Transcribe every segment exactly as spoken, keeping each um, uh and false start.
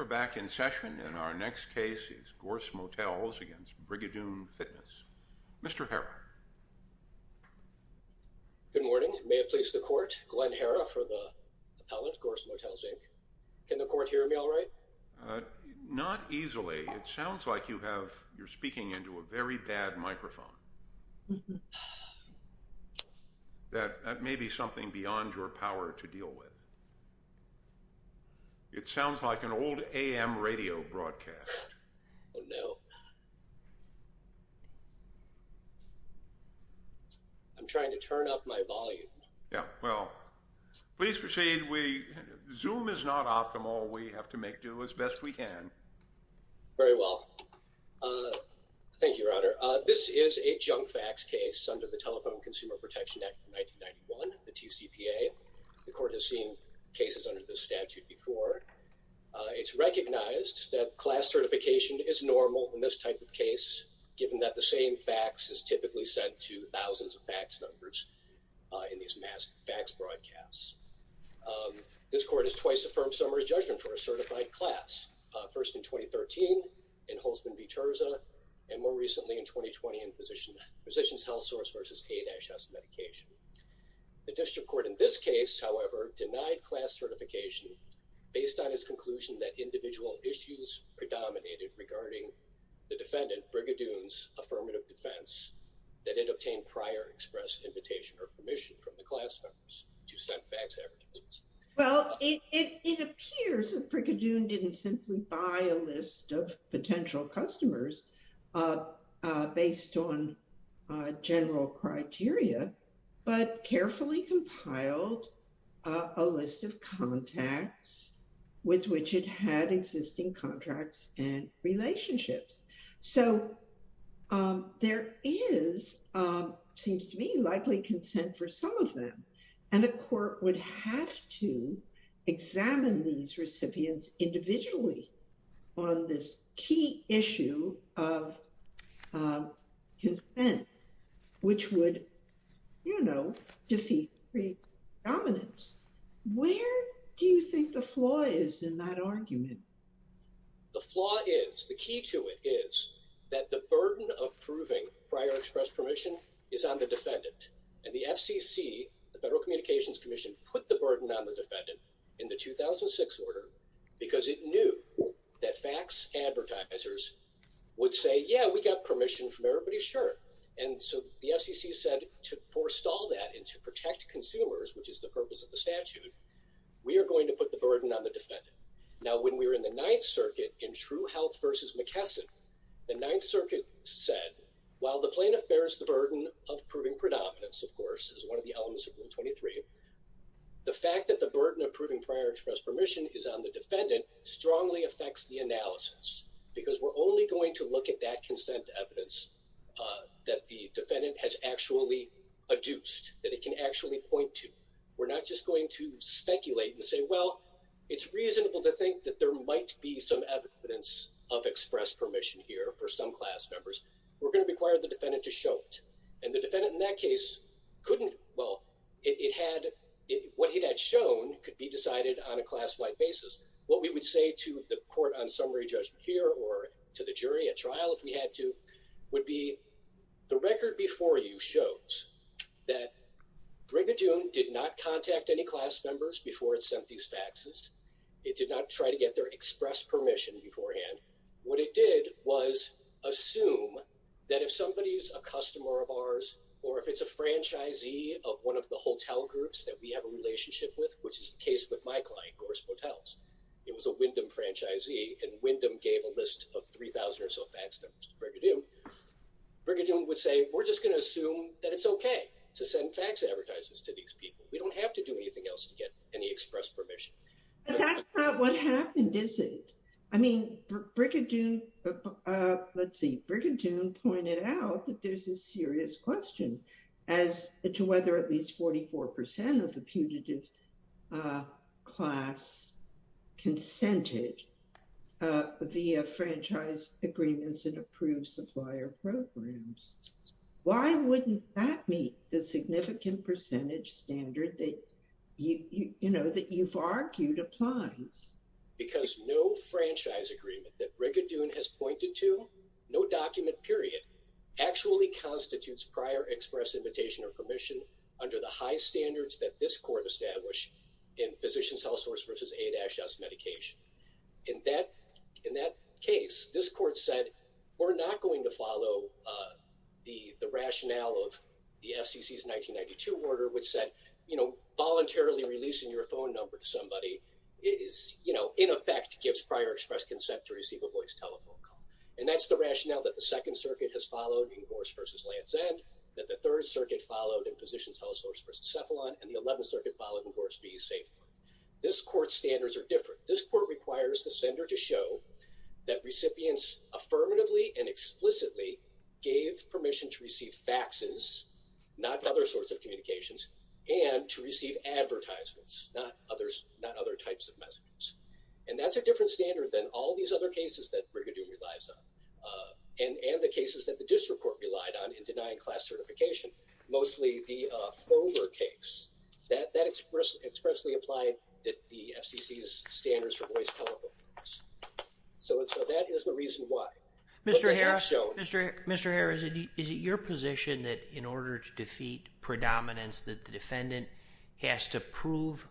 are back in session, and our next case is Gorse Motels against Brigadoon Fitness. Mister Hara. Good morning. May it please the court. Glenn Hara for the appellant, Gorse Motels, Incorporated. Can the court hear me all right? Uh, not easily. It sounds like you have, you're speaking into a very bad microphone. Mm-hmm. That, that may be something beyond your power to deal with. It sounds like an old A M radio broadcast. Oh, no. I'm trying to turn up my volume. Yeah, well, please proceed. We Zoom is not optimal. We have to make do as best we can. Very well. Uh, thank you, Your Honor. Uh, this is a junk fax case under the Telephone Consumer Protection Act of nineteen ninety-one, the T C P A. The court has seen cases under this statute before. Uh, it's recognized that class certification is normal in this type of case, given that the same fax is typically sent to thousands of fax numbers uh, in these mass fax broadcasts. Um, this court has twice affirmed summary judgment for a certified class, uh, first in twenty thirteen in Holzman v. Terza, and more recently in twenty twenty in Physician, Physicians Health Source versus A S Medication. The district court in this case, however, denied class certification based on its conclusion that individual issues predominated regarding the defendant, Brigadoon's affirmative defense, that it obtained prior express invitation or permission from the class members to send fax advertisements. Well, it, it, it appears that Brigadoon didn't simply buy a list of potential customers uh, uh, based on uh, general criteria, but carefully compiled uh, a list of contacts with which it had existing contracts and relationships. So um, there is, um, seems to me, likely consent for some of them. And a court would have to examine these recipients individually on this key issue of uh, consent, which would, you know, defeat predominance. Where do you think the flaw is in that argument? The flaw is, the key to it is that the burden of proving prior express permission is on the defendant. And the F C C, the Federal Communications Commission, put the burden on the defendant in the two thousand six order because it knew that fax advertisers would say, yeah, we got permission from everybody, sure. And so the F C C said to forestall that and to protect consumers, which is the purpose of the statute, we are going to put the burden on the defendant. Now, when we were in the Ninth Circuit in True Health versus McKesson, the Ninth Circuit said, while the plaintiff bears the burden of proving predominance, of course, as one of the elements of Rule twenty-three, the fact that the burden of proving prior express permission is on the defendant strongly affects the analysis, because we're only going to look at that consent evidence uh, that the defendant has actually adduced, that it can actually point to. We're not just going to speculate and say, well, it's reasonable to think that there might be some evidence of express permission here for some class members. We're going to require the defendant to show it. And the defendant in that case couldn't, well, it, it had, it, what it had shown could be decided on a class-wide basis. What we would say to the court on summary judgment here, or to the jury at trial if we had to, would be the record before you shows that Brigadoon did not contact any class members before it sent these faxes. It did not try to get their express permission beforehand. What it did was assume that if somebody's a customer of ours, or if it's a franchisee of one of the hotel groups that we have a relationship with, which is the case with my client, Gorse Motels, it was a Wyndham franchisee, and Wyndham gave a list of three thousand or so fax numbers to Brigadoon. Brigadoon would say, we're just going to assume that it's okay to send fax advertisements to these people. We don't have to do anything else to get any express permission. But that's not what happened, is it? I mean, Brigadoon, uh, uh, let's see, Brigadoon pointed out that there's a serious question as to whether at least forty-four percent of the putative uh, class consented uh, via franchise agreements and approved supplier programs. Why wouldn't that meet the significant percentage standard that you, you, you know, that you've argued applies? because no franchise agreement that Brigadoon has pointed to, no document period, actually constitutes prior express invitation or permission under the high standards that this court established in Physicians Health Source versus A-S medication. In that, in that case, this court said, we're not going to follow uh, the, the rationale of the F C C's nineteen ninety-two order, which said, you know, voluntarily releasing your phone number to somebody is, you know, in effect gives prior express consent to receive a voice telephone call. And that's the rationale that the Second Circuit has followed in Gorse versus Land's End, that the Third Circuit followed in Physicians Health Source versus Cephalon, and the Eleventh Circuit followed in Gorse v. Safeguard. This court's standards are different. This court requires the sender to show that recipients affirmatively and explicitly gave permission to receive faxes, not other sorts of communications, and to receive advertisements, not others, not other types of messages. And that's a different standard than all these other cases that Brigadoon relies on, uh, and, and the cases that the district court relied on in denying class certification, mostly the uh, Fover case. That, that express, expressly applied the, the F C C's standards for voice telephone calls. So, so that is the reason why. Mister Hare, shown, Mister Mister Hare, is it is it your position that in order to defeat predominance, that the defendant has to prove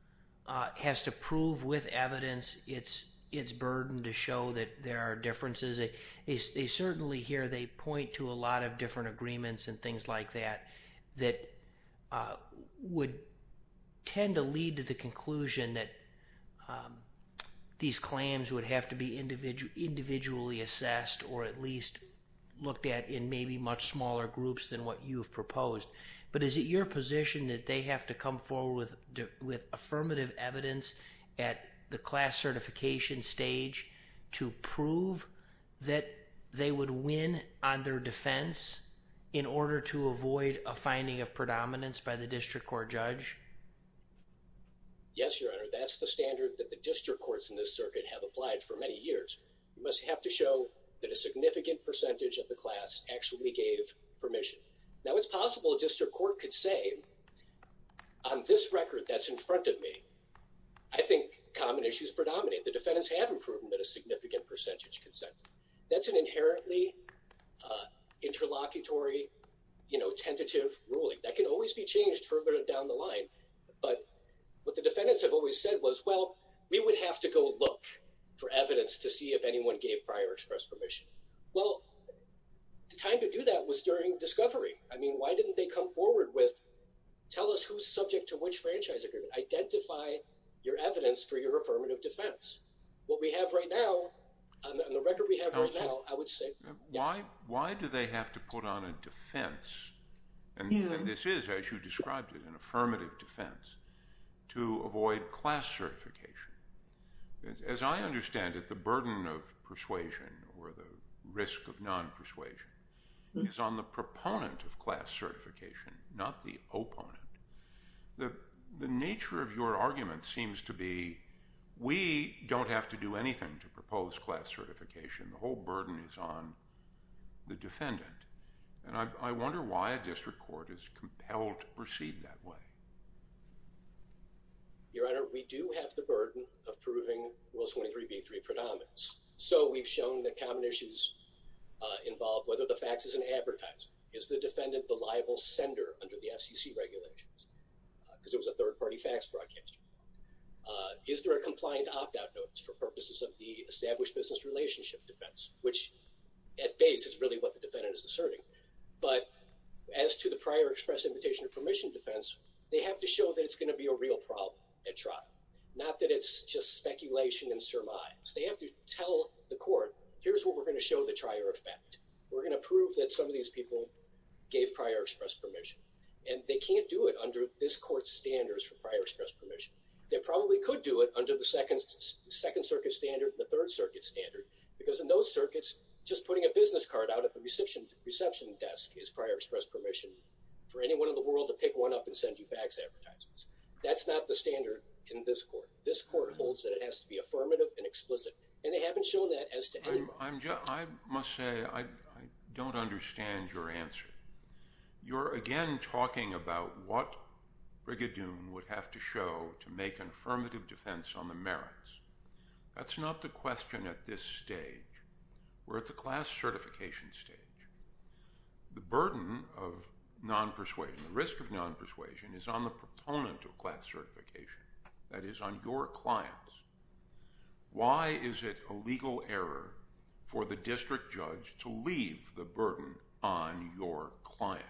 uh, has to prove with evidence its its burden to show that there are differences? They, they, they certainly here they point to a lot of different agreements and things like that that uh, would tend to lead to the conclusion that um, these claims would have to be individu- individually assessed, or at least looked at in maybe much smaller groups than what you've proposed. But is it your position that they have to come forward with with affirmative evidence at the class certification stage to prove that they would win on their defense in order to avoid a finding of predominance by the district court judge? Yes, Your Honor, that's the standard that the district courts in this circuit have applied for many years. You must have to show that a significant percentage of the class actually gave permission. Now, it's possible a district court could say, on this record that's in front of me, I think common issues predominate. The defendants haven't proven that a significant percentage consented. That's an inherently uh, interlocutory, you know, tentative ruling. That can always be changed further down the line. But what the defendants have always said was, well, we would have to go look for evidence to see if anyone gave prior express permission. Well, the time to do that was during discovery. I mean, why didn't they come forward with, tell us who's subject to which franchise agreement? Identify your evidence for your affirmative defense. What we have right now, on the, on the record we have Counsel, right now, I would say... Why, yeah. why do they have to put on a defense? And, yeah. and this is, as you described it, an affirmative defense to avoid class certification. As, as I understand it, the burden of persuasion or the risk of non-persuasion mm-hmm. is on the proponent of class certification, not the opponent. The, the nature of your argument seems to be, we don't have to do anything to propose class certification. The whole burden is on the defendant. And I, I wonder why a district court is compelled to proceed that way. Your Honor, we do have the burden of proving Rule twenty-three B three predominance. So we've shown that common issues uh, involve whether the fax is an advertisement. Is the defendant the liable sender under the F C C regulations? Because uh, it was a third-party fax broadcaster. Uh, is there a compliant opt-out notice for purposes of the established business relationship defense, which at base is really what the defendant is asserting. But as to the prior express invitation or permission defense, they have to show that it's going to be a real problem at trial, not that it's just speculation and surmise. They have to tell the court, here's what we're going to show the trier of fact. We're going to prove that some of these people gave prior express permission. And they can't do it under this court's standards for prior express permission. They probably could do it under the Second, second Circuit standard and the Third Circuit standard, because in those circuits, just putting a business card out at the reception, reception desk is prior express permission for anyone in the world to pick one up and send you fax advertisements. That's not the standard in this court. This court holds that it has to be affirmative and explicit, and they haven't shown that as to any. I'm, I'm ju- I must say I, I don't understand your answer. You're again talking about what Brigadoon would have to show to make an affirmative defense on the merits. That's not the question at this stage. We're at the class certification stage. The burden of non-persuasion, the risk of non-persuasion, is on the proponent of class certification, that is, on your clients. Why is it a legal error for the district judge to leave the burden on your client?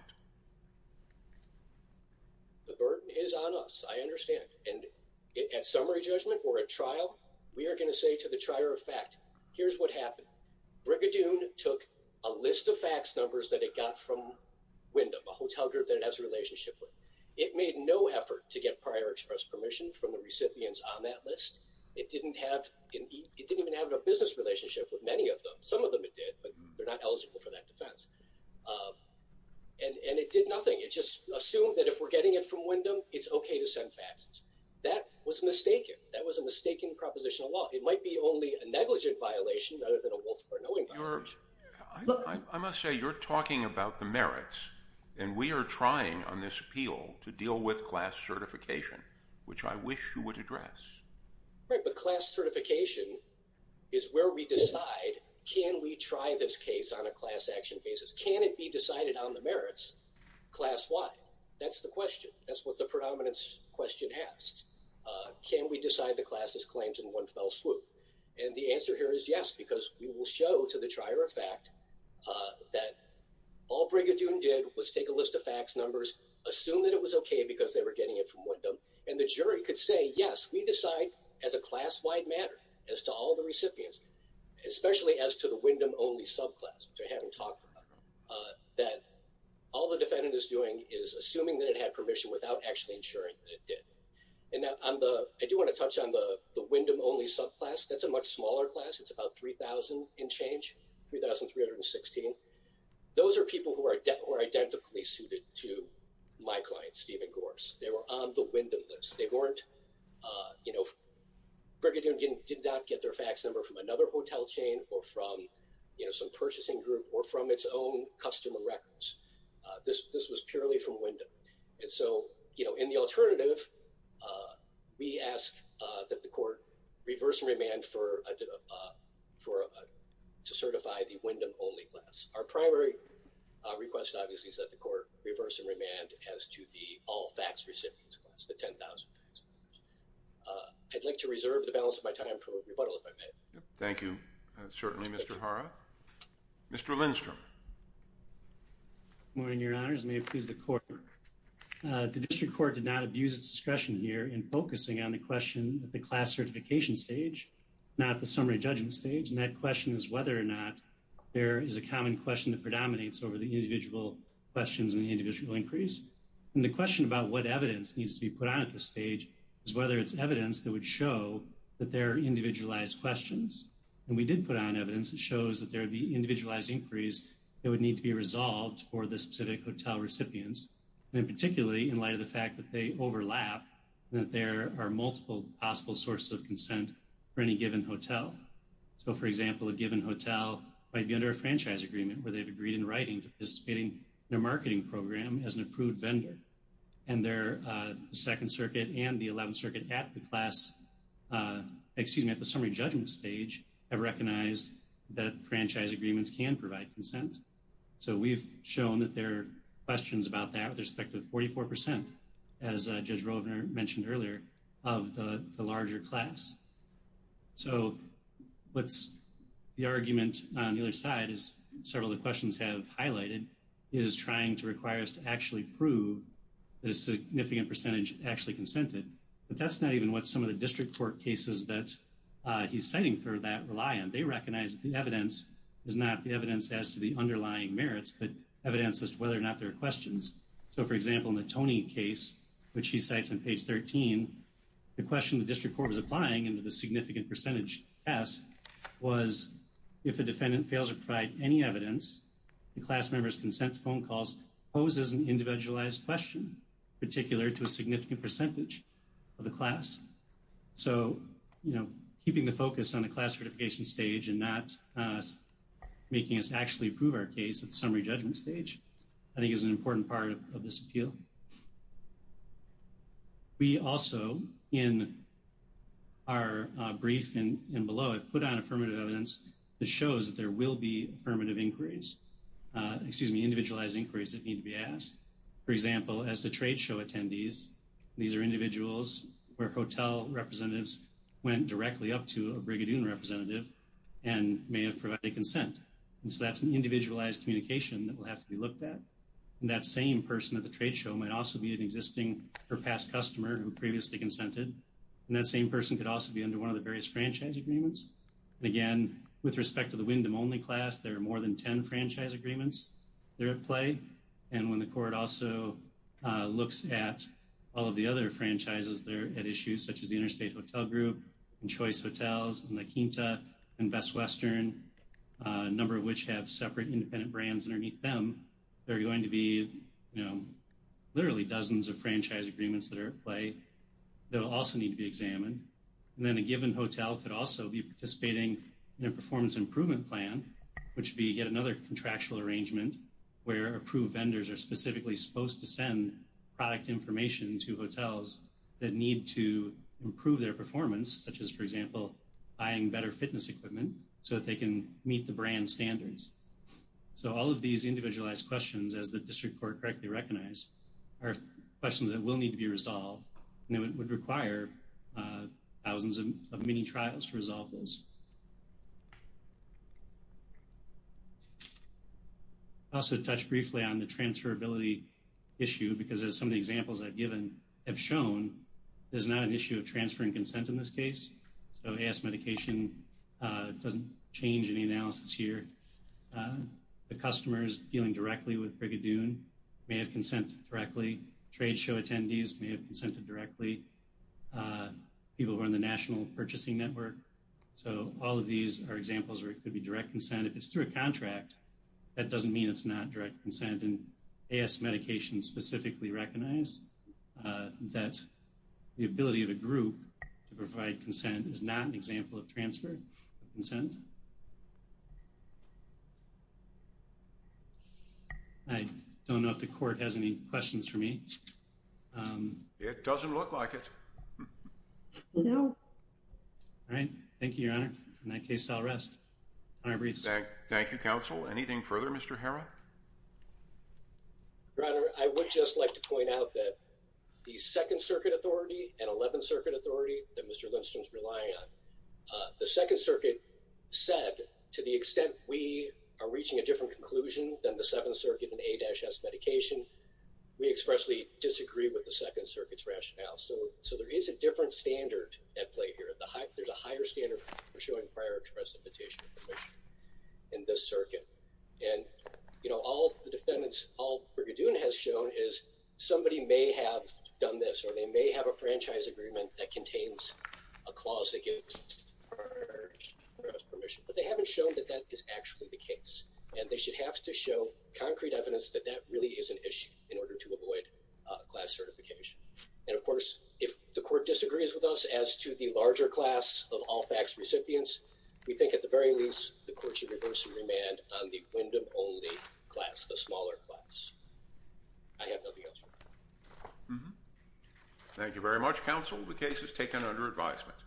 The burden is on us, I understand. And at summary judgment or at trial, we are going to say to the trier of fact, here's what happened. Brigadoon took a list of fax numbers that it got from Wyndham, a hotel group that it has a relationship with. It made no effort to get prior express permission from the recipients on that list. It didn't have, it didn't even have a business relationship with many of them. Some of them it did, but they're not eligible for that defense. Uh, and, and it did nothing. It just assumed that if we're getting it from Wyndham, it's okay to send faxes. That was mistaken. That was a mistaken proposition of law. It might be only a negligent violation rather than a willful or knowing violation. I, I, I must say, you're talking about the merits, and we are trying on this appeal to deal with class certification, which I wish you would address. Right, but class certification is where we decide, can we try this case on a class action basis? Can it be decided on the merits class-wide? That's the question. That's what the predominance question asks. Uh, can we decide the class's claims in one fell swoop? And the answer here is yes, because we will show to the trier of fact uh, that all Brigadoon did was take a list of fax numbers, assume that it was okay because they were getting it from Wyndham, and the jury could say, yes, we decide as a class-wide matter as to all the recipients, especially as to the Wyndham-only subclass, which I haven't talked about, uh, that all the defendant is doing is assuming that it had permission without actually ensuring that it did. And now on the, I do want to touch on the, the Wyndham-only subclass. That's a much smaller class. It's about three thousand in change, three thousand three hundred sixteen. Those are people who are, de- who are identically suited to my client, Stephen Gorse. They were on the Wyndham list. They weren't, uh, you know, Brigadoon didn't, did not get their fax number from another hotel chain or from, you know, some purchasing group or from its own customer records. Uh, this this was purely from Wyndham. And so, you know, in the alternative, uh, we ask uh, that the court reverse and remand for a, uh, for a, to certify the Wyndham-only class. Our primary uh, request, obviously, is that the court reverse and remand as to the all fax recipients class, the ten thousand fax numbers. Uh, I'd like to reserve the balance of my time for rebuttal, if I may. Yep, thank you. Uh, certainly, Mister Hara. Mister Lindstrom. Good morning, Your Honors. May it please the court. Uh, the district court did not abuse its discretion here in focusing on the question at the class certification stage, not the summary judgment stage. And that question is whether or not there is a common question that predominates over the individual questions and the individual inquiries. And the question about what evidence needs to be put on at this stage is whether it's evidence that would show that there are individualized questions. And we did put on evidence that shows that there would be individualized inquiries that would need to be resolved for the specific hotel recipients, and particularly in light of the fact that they overlap and that there are multiple possible sources of consent for any given hotel. So, for example, a given hotel might be under a franchise agreement where they've agreed in writing to participating in a marketing program as an approved vendor. And there, uh, the Second Circuit and the Eleventh Circuit at the class, uh, excuse me, at the summary judgment stage have recognized that franchise agreements can provide consent. So we've shown that there are questions about that with respect to forty-four percent, as uh, Judge Rovner mentioned earlier, of the, the larger class. So what's the argument on the other side, is several of the questions have highlighted, is trying to require us to actually prove that a significant percentage actually consented. But that's not even what some of the district court cases that uh, he's citing for that rely on. They recognize that the evidence is not the evidence as to the underlying merits, but evidence as to whether or not there are questions. So, for example, in the Tony case, which he cites on page thirteen, the question the district court was applying into the significant percentage test was if a defendant fails to provide any evidence, the class member's consent to phone calls poses an individualized question, particular to a significant percentage of the class. So, you know, keeping the focus on the class certification stage and not uh, making us actually prove our case at the summary judgment stage, I think is an important part of, of this appeal. We also, in our uh, brief and, and below have put on affirmative evidence that shows that there will be affirmative inquiries, uh, excuse me, individualized inquiries that need to be asked. For example, as the trade show attendees, these are individuals where hotel representatives went directly up to a Brigadoon representative and may have provided consent. And so that's an individualized communication that will have to be looked at. And that same person at the trade show might also be an existing or past customer who previously consented. And that same person could also be under one of the various franchise agreements. And again, with respect to the Wyndham only class, there are more than ten franchise agreements that are at play. And when the court also uh, looks at all of the other franchises that are at issue, such as the Interstate Hotel Group and Choice Hotels and La Quinta and Best Western, uh, a number of which have separate independent brands underneath them, there are going to be, you know, literally dozens of franchise agreements that are at play that will also need to be examined. And then a given hotel could also be participating in a performance improvement plan, which would be yet another contractual arrangement where approved vendors are specifically supposed to send product information to hotels that need to improve their performance, such as, for example, buying better fitness equipment so that they can meet the brand standards. So all of these individualized questions, as the district court correctly recognized, are questions that will need to be resolved, and it would, would require uh, thousands of, of mini trials to resolve those. Also touch briefly on the transferability issue, because as some of the examples I've given have shown, there's not an issue of transferring consent in this case. So A S medication uh, doesn't change any analysis here. Uh, the customers dealing directly with Brigadoon may have consented directly. Trade show attendees may have consented directly. Uh, people who are in the National Purchasing Network. So all of these are examples where it could be direct consent. If it's through a contract, that doesn't mean it's not direct consent. And A S medication specifically recognized uh, that the ability of a group to provide consent is not an example of transfer of consent. I don't know if the court has any questions for me. Um, it doesn't look like it. No. All right. Thank you, Your Honor. In that case, I'll rest on our briefs. Thank, thank you, counsel. Anything further, Mister Hara? Your Honor, I would just like to point out that the Second Circuit Authority and Eleventh Circuit Authority that Mister Lindstrom's relying on, uh, the Second Circuit said, to the extent we are reaching a different conclusion than the Seventh Circuit and A S medication, we expressly disagree with the Second Circuit's rationale. So, so there is a different standard at play here. The high, there's a higher standard for showing prior express invitation of permission in this circuit. And, you know, all the defendants, all Brigadoon has shown is somebody may have done this, or they may have a franchise agreement that contains a clause that gives prior express permission, but they haven't shown that that is actually the case. And they should have to show concrete evidence that that really is an issue in order to avoid uh, class certification. And of course, if the court disagrees with us as to the larger class of all facts recipients, we think at the very least the court should reverse and remand on the Wyndham only class, the smaller class. I have nothing else. Mm-hmm. Thank you very much, counsel. The case is taken under advisement.